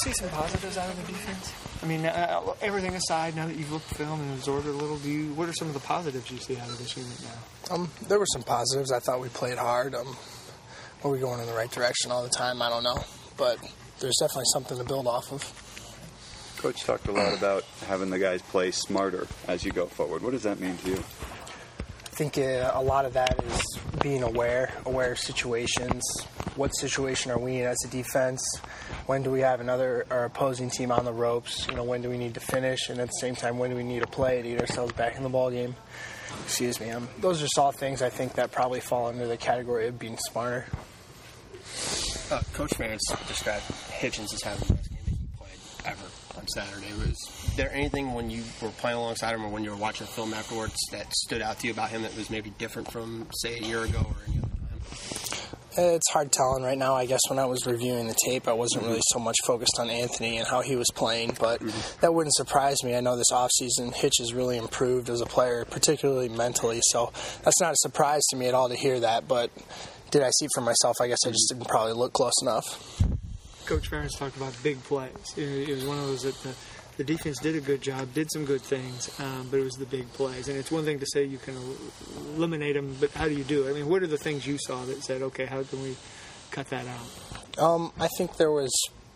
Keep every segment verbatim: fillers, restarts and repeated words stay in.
see some positives out of the defense? I mean, uh, everything aside, now that you've looked at film and absorbed it a little, do you? What are some of the positives you see out of this unit now? Um, there were some positives. I thought we played hard. Um, are we going in the right direction all the time? I don't know, but there's definitely something to build off of. Coach talked a lot about having the guys play smarter as you go forward. What does that mean to you? I think uh, a lot of that is being aware, aware of situations. What situation are we in as a defense? When do we have another our opposing team on the ropes? You know, when do we need to finish? And at the same time, when do we need to play to get ourselves back in the ball game? Excuse me. Um, those are all things I think that probably fall under the category of being smarter. Uh, Coach Ferentz described Hitchens as having the best game that he played ever on Saturday. Was there anything when you were playing alongside him or when you were watching the film afterwards that stood out to you about him that was maybe different from, say, a year ago or any other time? It's hard telling right now. I guess when I was reviewing the tape, I wasn't really so much focused on Anthony and how he was playing, but mm-hmm. that wouldn't surprise me. I know this offseason, Hitch has really improved as a player, particularly mentally, so that's not a surprise to me at all to hear that, but did I see it for myself? I guess I just didn't probably look close enough. Coach Ferentz talked about big plays. It was one of those that the, the defense did a good job, did some good things, um, but it was the big plays. And it's one thing to say you can eliminate them, but how do you do it? I mean, what are the things you saw that said, okay, how can we cut that out? Um, I think there was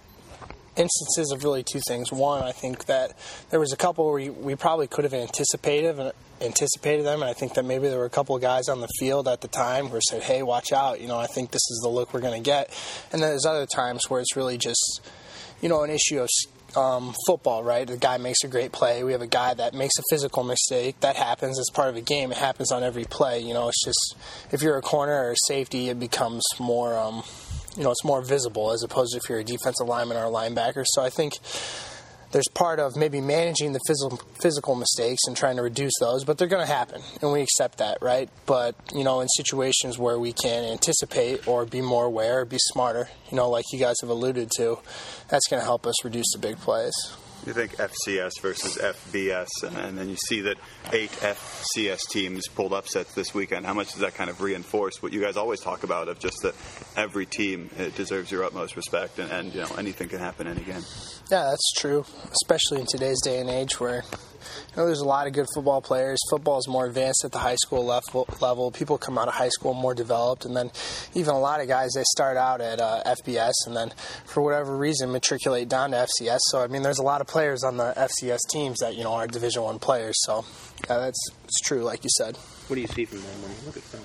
instances of really two things. One, I think that there was a couple where we, we probably could have anticipated anticipated them, and I think that maybe there were a couple of guys on the field at the time who said, hey, watch out, you know, I think this is the look we're going to get. And then there's other times where it's really just, you know, an issue of um, football, right? The guy makes a great play. We have a guy that makes a physical mistake. That happens. It's part of a game. It happens on every play. You know, it's just, if you're a corner or a safety, it becomes more, um, you know, it's more visible as opposed to if you're a defensive lineman or a linebacker. So I think there's part of maybe managing the physical physical mistakes and trying to reduce those, but they're going to happen, and we accept that, right? But, you know, in situations where we can anticipate or be more aware or be smarter, you know, like you guys have alluded to, that's going to help us reduce the big plays. You think F C S versus F B S, and then you see that eight F C S teams pulled upsets this weekend. How much does that kind of reinforce what you guys always talk about of just that every team deserves your utmost respect, and, and you know, anything can happen any game? Yeah, that's true, especially in today's day and age where, you know, there's a lot of good football players. Football is more advanced at the high school level. level. People come out of high school more developed, and then even a lot of guys, they start out at uh, F B S and then, for whatever reason, matriculate down to F C S. So, I mean, there's a lot of players on the F C S teams that, you know, are Division One players. So, yeah, that's it's true, like you said. What do you see from them when you look at film?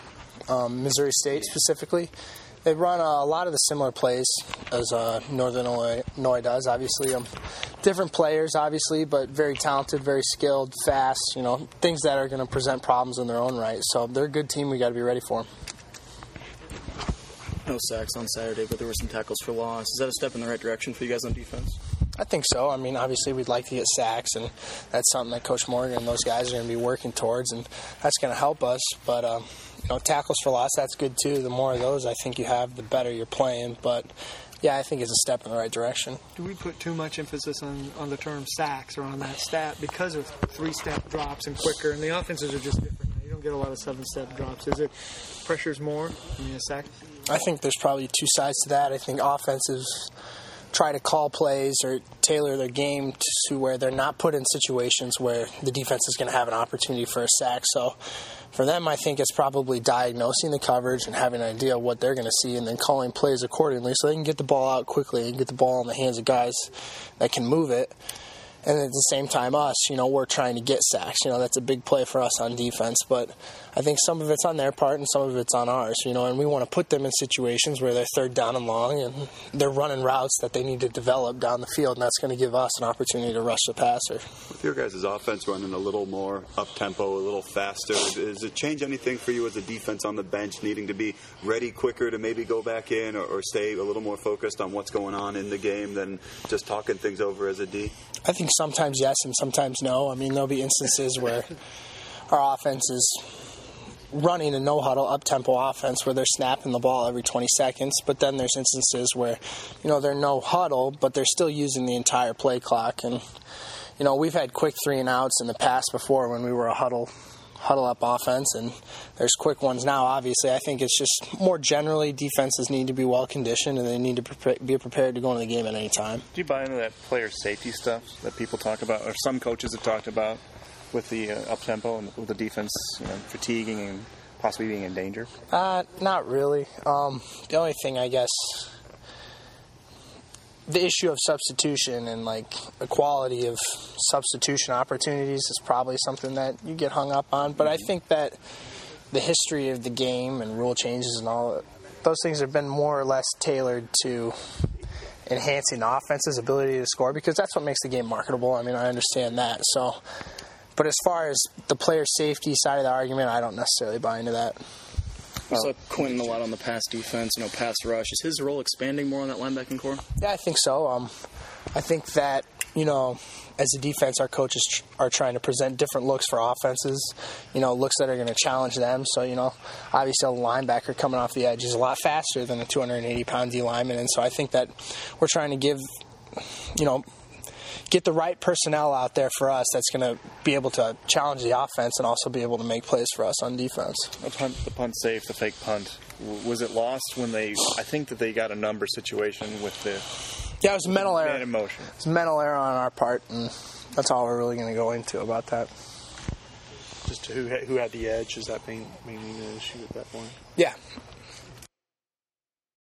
Um, Missouri State yeah. specifically. They run a lot of the similar plays as uh, Northern Illinois does, obviously. Um, different players, obviously, but very talented, very skilled, fast, you know, things that are going to present problems in their own right. So they're a good team. We got to be ready for them. No sacks on Saturday, but there were some tackles for loss. Is that a step in the right direction for you guys on defense? I think so. I mean, obviously we'd like to get sacks, and that's something that Coach Morgan and those guys are going to be working towards, and that's going to help us. But, um, you know, tackles for loss, that's good too. The more of those I think you have, the better you're playing. But, yeah, I think it's a step in the right direction. Do we put too much emphasis on, on the term sacks or on that stat because of three-step drops and quicker, and the offenses are just different now? You don't get a lot of seven-step drops. Is it pressures more than a sack? I think there's probably two sides to that. I think offenses try to call plays or tailor their game to where they're not put in situations where the defense is going to have an opportunity for a sack. So for them, I think it's probably diagnosing the coverage and having an idea of what they're going to see and then calling plays accordingly so they can get the ball out quickly and get the ball in the hands of guys that can move it. And at the same time, us, you know, we're trying to get sacks. You know, that's a big play for us on defense. But I think some of it's on their part and some of it's on ours, you know, and we want to put them in situations where they're third down and long and they're running routes that they need to develop down the field, and that's going to give us an opportunity to rush the passer. With your guys' offense running a little more up-tempo, a little faster, does it change anything for you as a defense on the bench, needing to be ready quicker to maybe go back in or, or stay a little more focused on what's going on in the game than just talking things over as a D? I think sometimes yes and sometimes no. I mean, there'll be instances where our offense is running a no-huddle, up-tempo offense where they're snapping the ball every twenty seconds, but then there's instances where, you know, they're no-huddle, but they're still using the entire play clock. And, you know, we've had quick three-and-outs in the past before when we were a huddle huddle up offense, and there's quick ones now. Obviously, I think it's just more generally defenses need to be well conditioned, and they need to prepare, be prepared to go into the game at any time. Do you buy into that player safety stuff that people talk about, or some coaches have talked about, with the uh, up tempo and with the defense, you know, fatiguing and possibly being in danger? Uh, not really. Um, the only thing, I guess, the issue of substitution and like equality of substitution opportunities is probably something that you get hung up on. But I think that the history of the game and rule changes and all those things have been more or less tailored to enhancing the offense's ability to score, because that's what makes the game marketable. I mean, I understand that. So, but as far as the player safety side of the argument, I don't necessarily buy into that. We saw Quentin a lot on the pass defense, you know, pass rush. Is his role expanding more on that linebacking core? Yeah, I think so. Um, I think that, you know, as a defense, our coaches tr- are trying to present different looks for offenses, you know, looks that are going to challenge them. So, you know, obviously a linebacker coming off the edge is a lot faster than a two hundred eighty pound D lineman. And so I think that we're trying to give, you know, get the right personnel out there for us that's going to be able to challenge the offense and also be able to make plays for us on defense. The punt, the punt safe, the fake punt, w- was it lost when they, I think that they got a number situation with the Yeah, it was a mental error. man in motion. It was a mental error on our part, and that's all we're really going to go into about that. Just who who had the edge? Is that being mainly the issue at that point? Yeah,